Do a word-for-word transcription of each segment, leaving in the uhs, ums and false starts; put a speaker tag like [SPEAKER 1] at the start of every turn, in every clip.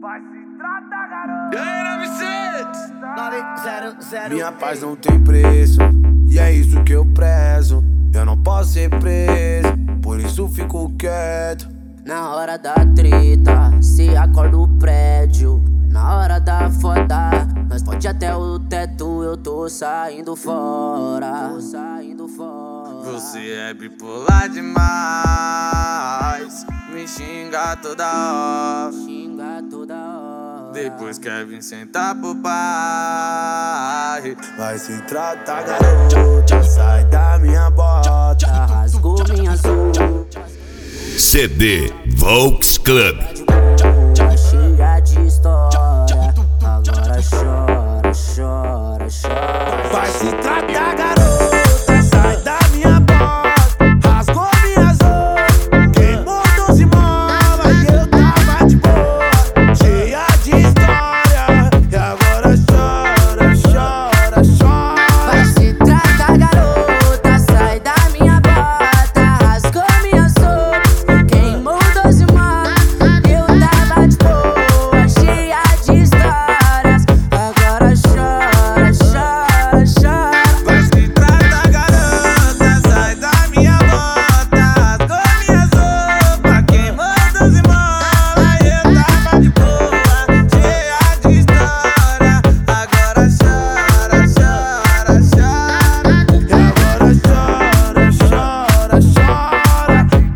[SPEAKER 1] Vai se tratar, garoto.
[SPEAKER 2] E aí, nove zero zero.
[SPEAKER 3] Minha paz não tem preço, e é isso que eu prezo. Eu não posso ser preso, por isso fico quieto.
[SPEAKER 4] Na hora da treta, se acorda o prédio. Na hora da foda, nós pode até o teto. Eu tô saindo fora, tô saindo fora.
[SPEAKER 2] Você é bipolar demais, me xinga toda hora,
[SPEAKER 4] xinga toda hora.
[SPEAKER 2] Depois quer vir sentar pro pai.
[SPEAKER 3] Vai se tratar, garota, sai da minha bota.
[SPEAKER 4] Rasgou minhas roupas.
[SPEAKER 5] C D Volks Club.
[SPEAKER 4] Cheia de história, agora chora, chora, chora.
[SPEAKER 3] Vai se tratar, garota, sai da minha bota. Rasgou minhas roupas, queimou doze molas e eu tava de boa, cheia de história, e agora chora, chora, chora.
[SPEAKER 4] Vai se tratar, garota, sai da minha bota. Rasgou minhas roupas, queimou doze molas, eu tava de boa, cheia de histórias, agora chora, chora, chora.
[SPEAKER 2] Vai se tratar, garota, sai da minha bota. Rasgou minhas roupas, queimou doze molas e eu tava de boa, cheia de história. Agora chora, chora, chora.
[SPEAKER 3] E agora chora, chora, chora.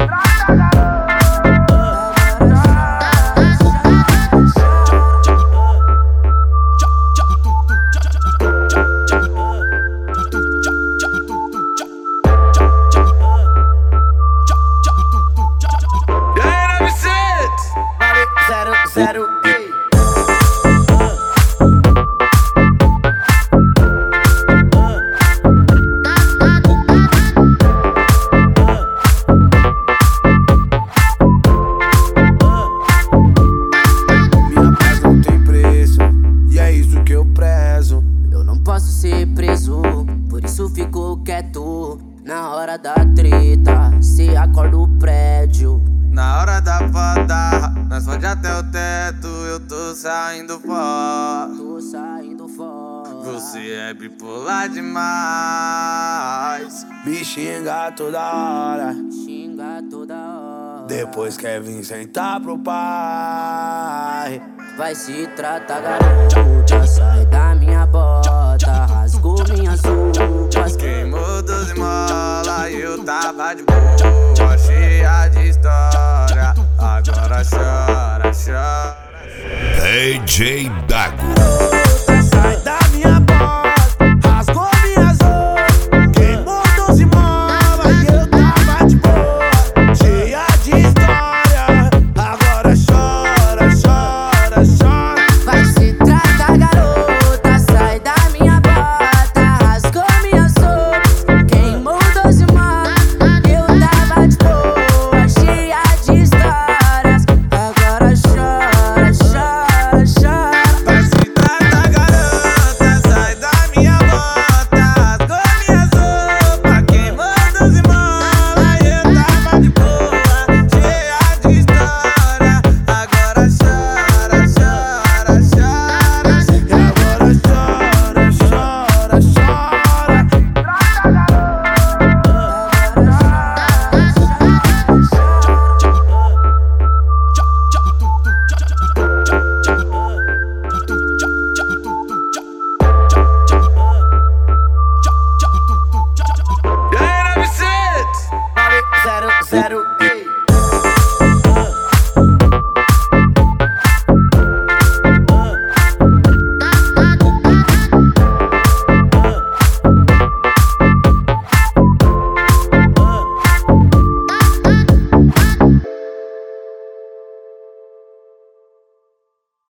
[SPEAKER 2] E aí, nove
[SPEAKER 3] Zero, zero, ei. Minha paz não tem preço, e é isso que eu prezo.
[SPEAKER 4] Eu não posso ser preso, por isso fico quieto. Na hora da treta, se acorda o prédio.
[SPEAKER 2] Na hora da foda, nós pode até o teto. Eu tô saindo fora.
[SPEAKER 4] Tô saindo fora.
[SPEAKER 2] Você é bipolar demais.
[SPEAKER 3] Me xinga toda hora,
[SPEAKER 4] Xinga toda hora.
[SPEAKER 3] depois quer vir sentar pro pai.
[SPEAKER 4] Vai se tratar, garota, sai da minha bota. Rasgou minhas roupas.
[SPEAKER 2] Queimou doze molas e eu tava de boa, cheia de história. Agora chora, chora.
[SPEAKER 5] D J Dago.